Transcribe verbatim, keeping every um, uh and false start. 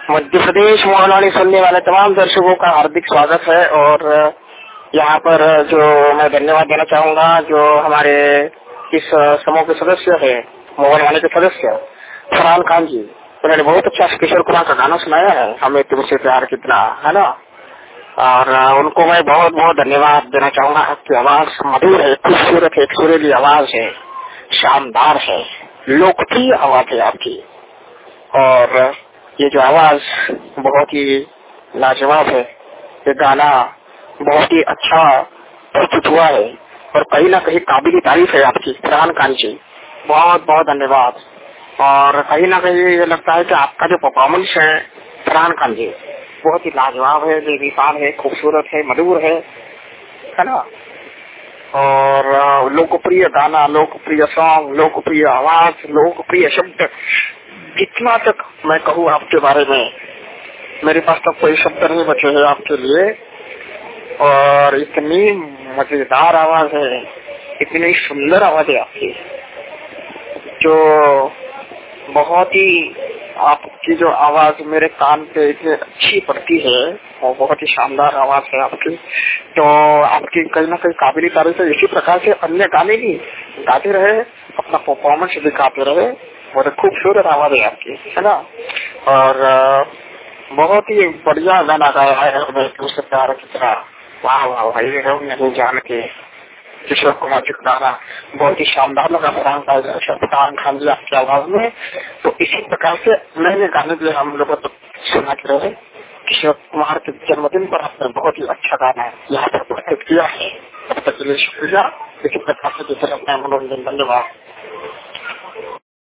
मध्य प्रदेश मोहनवाणी सुनने वाले तमाम दर्शकों का हार्दिक स्वागत है। और यहाँ पर जो मैं धन्यवाद देना चाहूँगा जो हमारे इस समूह के सदस्य है, मोहनवाणी के सदस्य फरहान खान जी, उन्होंने बहुत अच्छा किशोर कुमार का गाना सुनाया है, हमें तुमसे प्यार कितना, है ना। और उनको मैं बहुत बहुत धन्यवाद देना चाहूँगा। आपकी आवाज मधुर है, खूबसूरत है, एक सुरीली आवाज है, शानदार है, लोकप्रिय आवाज है आपकी। और ये जो आवाज बहुत ही लाजवाब है, ये गाना बहुत ही अच्छा प्रस्तुत हुआ है और कहीं ना कहीं काबिल तारीफ है आपकी फरहान खान जी, बहुत बहुत धन्यवाद। और कहीं ना कहीं ये लगता है कि आपका जो परफॉर्मेंस है फरहान खान जी बहुत ही लाजवाब है, बेमिसाल है, खूबसूरत है, मधुर है, है ना। और लोकप्रिय गाना, लोकप्रिय सॉन्ग, लोकप्रिय आवाज, लोकप्रिय शब्द, जितना तक मैं कहूँ आपके बारे में मेरे पास तो कोई शब्द नहीं बचे हैं आपके लिए। और इतनी मजेदार आवाज है, इतनी सुंदर आवाज है आपकी, जो बहुत ही आपकी जो आवाज मेरे कान पे इतनी अच्छी पड़ती है और बहुत ही शानदार आवाज है आपकी। तो आपकी कहीं ना कहीं काबिल तारीफ है। इसी प्रकार से अन्य गाने भी गाते रहे, अपना परफॉर्मेंस दिखाते रहे, बहुत खूबसूरत आवाज है आपकी, है ना। और बहुत ही बढ़िया गाना गाया है तुमसे प्यार कितना, वाह वाह भाई, नहीं जान के किशोर कुमार जी का गाना बहुत ही शानदार लगा फरहान खान जी आपकी आवाज में। तो इसी प्रकार से नए नए गाने भी हम लोगों को सुनाते रहे। किशोर कुमार के जन्मदिन पर आपने बहुत ही अच्छा गाना यहाँ पर प्रस्तुत किया है, तब तक के लिए शुक्रिया। इसी प्रकार से दूसरे अपना मनोरंजन, धन्यवाद।